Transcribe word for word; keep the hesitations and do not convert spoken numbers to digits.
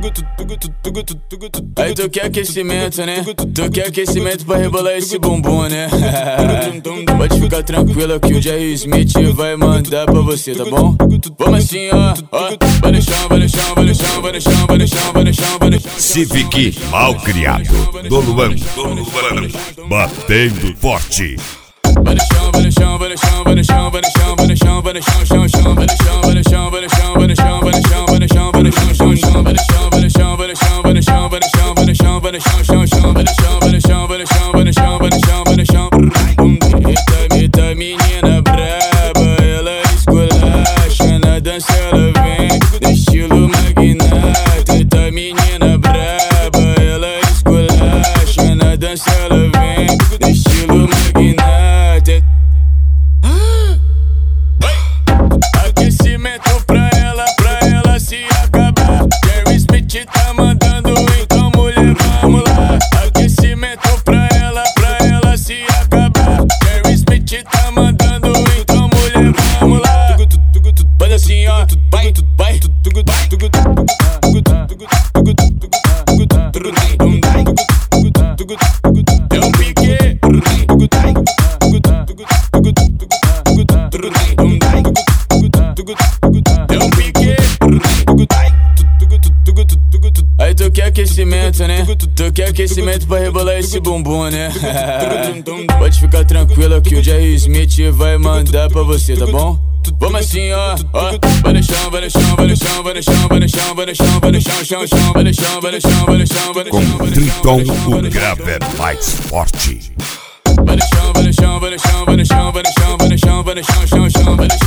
Aí tu quer aquecimento, né? Tu quer aquecimento pra rebolar esse bumbum, né? Pode ficar tranquila que o Jerry Smith vai mandar pra você, tá bom? Vamos assim, ó, ó. Vai no chão, vai no chão, vai no chão, vai no chão, vai no chão, vai no chão, vai no chão. Civic mal criado, do Luan, do Luan, batendo forte. Vai no chão, vai no chão, vai no chão, vai no chão, vai no chão, vai no chão, vai no chão, chão, chão, vai no chão, vai no chão, vai no chão, vai no chão, vai no chão, vai no chão, vai no chão, chão, chão, vai no chão, vai no chão, vai no chão, vai no chão, vai no chão, vai no chão, vai no chão, chão, chão, vai no chão, vai no chão, vai no chão, vai no chão, vai no chão, vai no chão. Eita, eita, menina braba, ela esculacha na dança, ela vem no estilo magnata. Eita, menina braba, ela esculacha na dança, ela vem no estilo magnata. Aquecimento pra ela, pra ela se acabar. Jerry Smith tá mandando, então mulher, vamos lá. Aquecimento pra ela, pra ela se acabar. Jerry Smith tá mandando, então mulher, vamos lá. Faz assim, ó, vai, vai, é um pique. É um pique. Aí tu quer aquecimento, né? Tu quer aquecimento pra rebolar esse bumbum, né? Pode ficar tranquila que o Jerry Smith vai mandar pra você, tá bom? Vamos assim, ó, ó. Vai no chão, vai no chão, vai no chão, vai no chão, vai no chão, vai no chão, vai no chão, chão, chão, vai no chão, vai no chão, vai no chão, vai no chão. Com Triton, o grave é mais forte. Vai no chão, vai no chão, vai no chão, vai no chão, vai no chão, vai no chão, vai no chão, chão, chão, vai no chão.